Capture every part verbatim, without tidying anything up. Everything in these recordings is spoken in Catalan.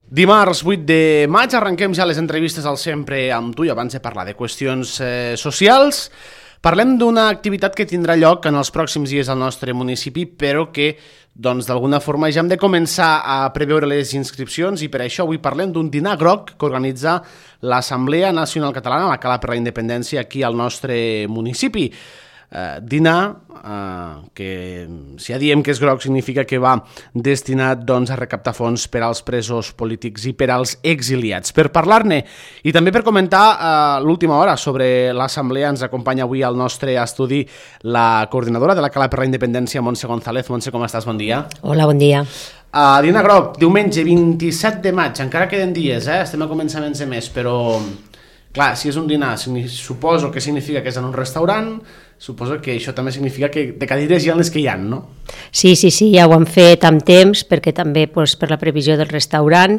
Dimarts vuit de maig arrenquem ja les entrevistes al Sempre amb tu i abans de parlar de qüestions eh, socials parlem d'una activitat que tindrà lloc en els pròxims dies al nostre municipi però que doncs d'alguna forma ja hem de començar a preveure les inscripcions i per això avui parlem d'un dinar groc que organitza l'Assemblea Nacional Catalana, la Cala per la Independència aquí al nostre municipi. Uh, dinar uh, que si ja diem que és groc significa que va destinat doncs, a recaptar fons per als presos polítics i per als exiliats. Per parlar-ne i també per comentar uh, l'última hora sobre l'Assemblea ens acompanya avui al nostre estudi la coordinadora de la Cala per la Independència, Montse González. Montse, com estàs? Bon dia. Hola, bon dia. Uh, dinar groc, diumenge vint-i-set de maig, encara queden dies, eh? Estem a començaments de mes, però clar, si és un dinar, suposo que significa que és en un restaurant, suposo que això també significa que de cadires hi ha les que hi ha, no? Sí, sí, sí, ja ho hem fet amb temps, perquè també doncs, per la previsió del restaurant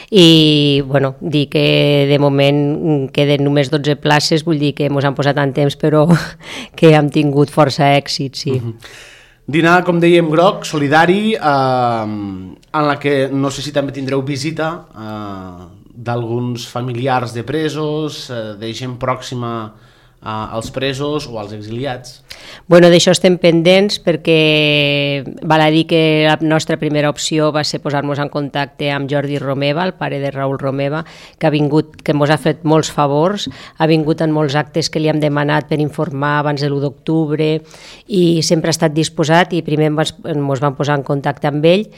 i, bueno, dir que de moment queden només dotze places, vull dir que ens han posat en temps, però que hem tingut força èxit, sí. Uh-huh. Dinar, com dèiem, groc, solidari, eh, en la que no sé si també tindreu visita eh, d'alguns familiars de presos, eh, de gent pròxima als presos o als exiliats. Bueno, d'això estem pendents perquè val a dir que la nostra primera opció va ser posar-nos en contacte amb Jordi Romeva, el pare de Raül Romeva, que ha vingut, que ens ha fet molts favors, ha vingut en molts actes que li hem demanat per informar abans de l'u d'octubre i sempre ha estat disposat i primer ens vam posar en contacte amb ell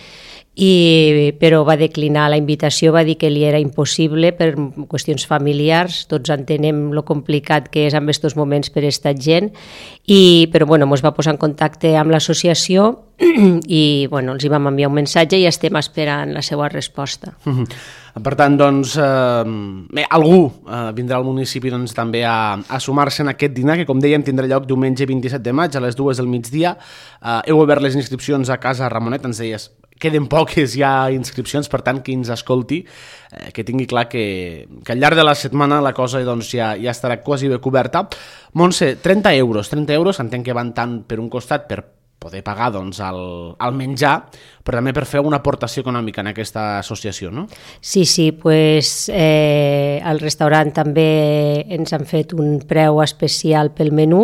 I, però va declinar la invitació, va dir que li era impossible per qüestions familiars, tots entenem lo complicat que és en aquests moments per estar gent, i, però bueno, ens va posar en contacte amb l'associació i bueno, els hi vam enviar un missatge i estem esperant la seva resposta. Mm-hmm. Per tant, doncs, eh, bé, algú eh, vindrà al municipi doncs, també a, a sumar-se en aquest dinar, que com dèiem tindrà lloc diumenge vint-i-set de maig a les dues del migdia. Eh, heu obert les inscripcions a Casa Ramonet, ens deies, queden poques ja inscripcions, per tant, qui ens escolti, eh, que tingui clar que, que al llarg de la setmana la cosa doncs, ja, ja estarà quasi bé coberta. Montse, trenta euros, trenta euros, entenc que van tant per un costat per poder pagar doncs, el, el menjar, però també per fer una aportació econòmica en aquesta associació, no? Sí, sí, pues, eh, al restaurant també ens han fet un preu especial pel menú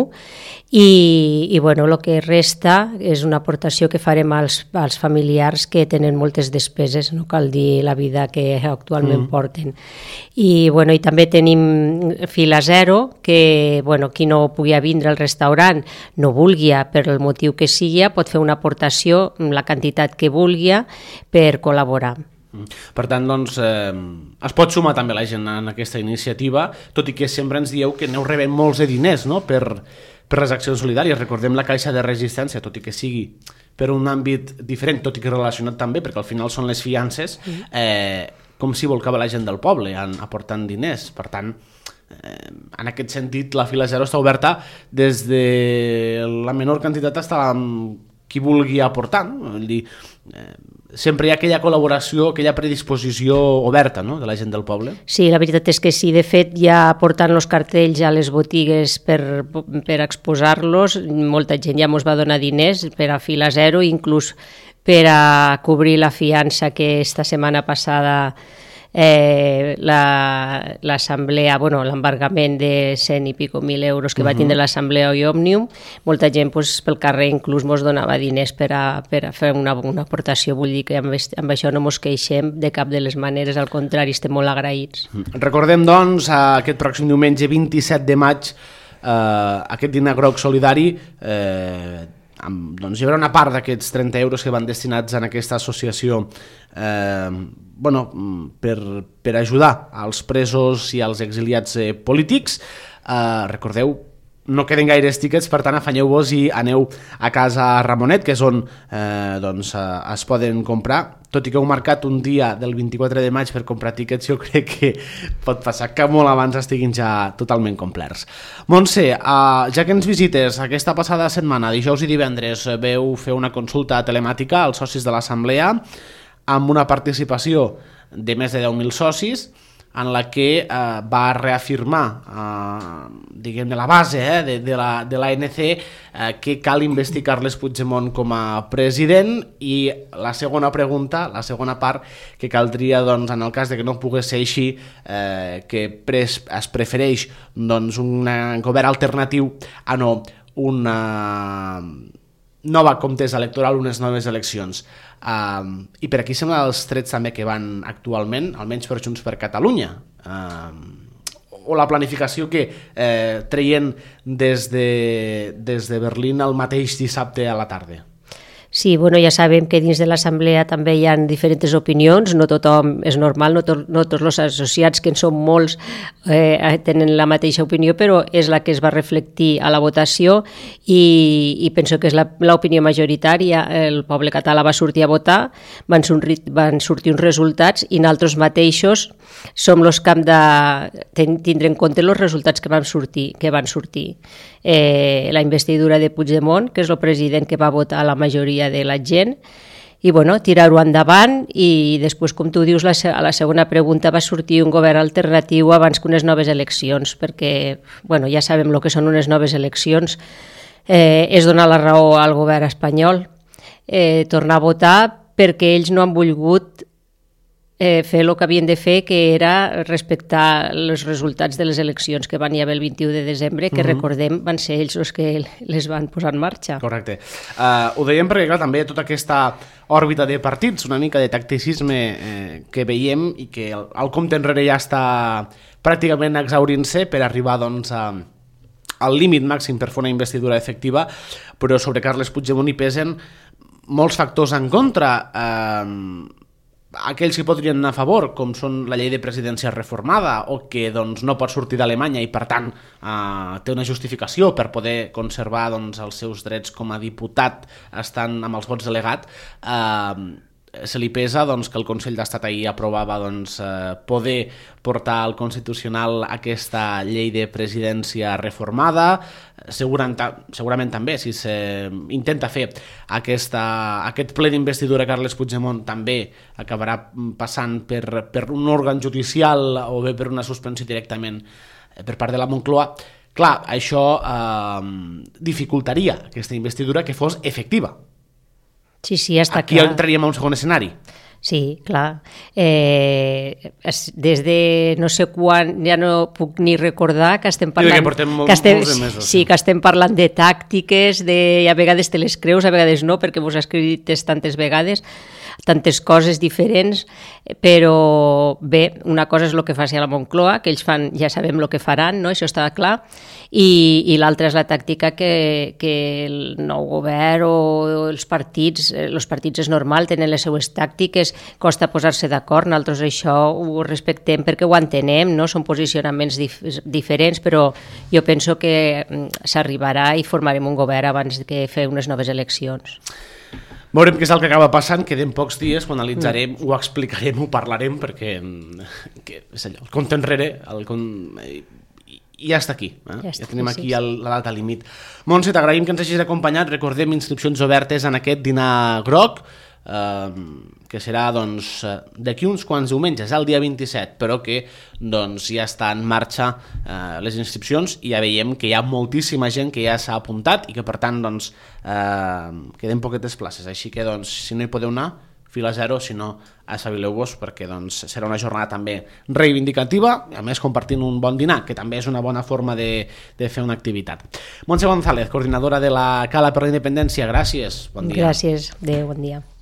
i, i bueno, el que resta és una aportació que farem als, als familiars que tenen moltes despeses, no cal dir la vida que actualment mm. porten. I, bueno, i també tenim fila zero, que bueno, qui no pugui vindre al restaurant, no vulgui, per el motiu que sigui, pot fer una aportació, la quantitat que vulgui, per col·laborar. Per tant, doncs, eh, es pot sumar també la gent en aquesta iniciativa, tot i que sempre ens dieu que aneu rebent molts de diners, no?, per, per les accions solidàries. Recordem la Caixa de Resistència, tot i que sigui per un àmbit diferent, tot i que relacionat també, perquè al final són les fiances, eh, com si volcava la gent del poble aportant diners. Per tant, eh, en aquest sentit, la fila zero està oberta des de la menor quantitat fins a qui vulgui aportar, no? Vull dir, eh, sempre hi ha aquella col·laboració, aquella predisposició oberta, no?, de la gent del poble. Sí, la veritat és que sí, de fet ja portant els cartells a les botigues per, per exposar-los, molta gent ja ens va donar diners per a fila zero, inclús per a cobrir la fiança que esta setmana passada Eh, la, l'assemblea, bueno, l'embargament de cent i pico mil euros que va tindre l'assemblea i Òmnium, molta gent pues, pel carrer inclús mos donava diners per a, per a fer una, una aportació, vull dir que amb, amb això no mos queixem de cap de les maneres, al contrari, estem molt agraïts. Recordem, doncs, aquest pròxim diumenge vint-i-set de maig, eh, aquest dinar groc solidari, eh, amb, doncs hi haurà una part d'aquests trenta euros que van destinats en aquesta associació eh, bueno, per, per ajudar als presos i als exiliats eh, polítics. Eh, recordeu, no queden gaires tiquets, per tant afanyeu-vos i aneu a Casa Ramonet, que és on eh, doncs, eh, es poden comprar. Tot i que heu marcat un dia del vint-i-quatre de maig per comprar tiquets, jo crec que pot passar que molt abans estiguin ja totalment complerts. Montse, eh, ja que ens visites aquesta passada setmana, dijous i divendres, veu fer una consulta telemàtica als socis de l'Assemblea amb una participació de més de deu mil socis. en la que eh, va reafirmar eh, diguem de la base eh, de, de la de l'A N C eh, que cal investir Carles Puigdemont com a president, i la segona pregunta, la segona part, que caldria, doncs, en el cas de que no pogués ser així, eh, que pres, es prefereix doncs, un govern alternatiu a no una nova contesa electoral, unes noves eleccions. Uh, I per aquí sembla els trets també que van actualment, almenys per Junts per Catalunya, uh, o la planificació que eh, treien des de, des de Berlín el mateix dissabte a la tarda. Sí, bueno, ja sabem que dins de l'Assemblea també hi ha diferents opinions, no tothom és normal, no, to, no tots els associats, que en són molts, eh, tenen la mateixa opinió, però és la que es va reflectir a la votació i, i penso que és l'opinió majoritària. El poble català va sortir a votar, van, sortir, van sortir uns resultats i nosaltres mateixos som els que hem de tindre en compte els resultats que van sortir. Que van sortir. Eh, la investidura de Puigdemont, que és el president que va votar la majoria de la gent, i bueno, tirar-ho endavant. I després, com tu dius, la, a la segona pregunta va sortir un govern alternatiu abans que unes noves eleccions, perquè bueno, ja sabem el que són unes noves eleccions, eh, és donar la raó al govern espanyol, eh, tornar a votar, perquè ells no han volgut Eh, fer el que havien de fer, que era respectar els resultats de les eleccions que van hi haver el vint-i-u de desembre, que uh-huh. recordem van ser ells els que les van posar en marxa. Correcte. Uh, ho dèiem perquè, clar, també tota aquesta òrbita de partits, una mica de tacticisme eh, que veiem i que el, el compte enrere ja està pràcticament exhaurint-se per arribar, doncs, a al límit màxim per fer una investidura efectiva, però sobre Carles Puigdemont hi pesen molts factors en contra. Eh, aquells que podrien anar a favor, com són la llei de presidència reformada, o que doncs, no pot sortir d'Alemanya i per tant eh, té una justificació per poder conservar doncs, els seus drets com a diputat estant amb els vots delegat, eh, se li pesa doncs, que el Consell d'Estat ahir aprovava doncs, eh, poder portar al Constitucional aquesta llei de presidència reformada. Segurament, segurament també, si s'intenta fer aquesta, aquest ple d'investidura Carles Puigdemont, també acabarà passant per, per un òrgan judicial o bé per una suspensió directament per part de la Moncloa. Clar, això eh, dificultaria aquesta investidura que fos efectiva. Sí, sí, està Aquí clar. entraríem a un segon escenari. Sí, clar. Eh, des de no sé quan, ja no puc ni recordar que estem parlant... Que portem molts, que estem, molts de mesos. Sí, que estem parlant de tàctiques, de, a vegades te les creus, a vegades no, perquè vos has escrit tantes vegades, tantes coses diferents, però bé, una cosa és el que faci a la Moncloa, que ells fan, ja sabem el que faran, no? Això està clar, i, i l'altra és la tàctica que, que el nou govern o els partits, els partits és normal, tenen les seues tàctiques, costa posar-se d'acord, nosaltres això ho respectem perquè ho entenem, no? Són posicionaments dif diferents, però jo penso que s'arribarà i formarem un govern abans que fer unes noves eleccions. Veurem què és el que acaba passant, queden pocs dies, ho analitzarem, mm. ho explicarem, ho parlarem, perquè que, és allò, el compte enrere el, i ja està aquí, eh? ja, està, ja tenim aquí el, la data límit. Montse, t'agraïm que ens hagis acompanyat, recordem inscripcions obertes en aquest dinar groc, eh, que serà doncs, d'aquí uns quants diumenges, el dia vint-i-set, però que doncs, ja està en marxa eh, les inscripcions i ja veiem que hi ha moltíssima gent que ja s'ha apuntat i que per tant doncs, eh, queden poquetes places, així que doncs, si no hi podeu anar, fila zero, si no, espavileu-vos perquè doncs, serà una jornada també reivindicativa, a més compartint un bon dinar, que també és una bona forma de, de fer una activitat. Montse González, coordinadora de la Cala per la Independència, gràcies, bon dia. Gràcies, adéu, bon dia.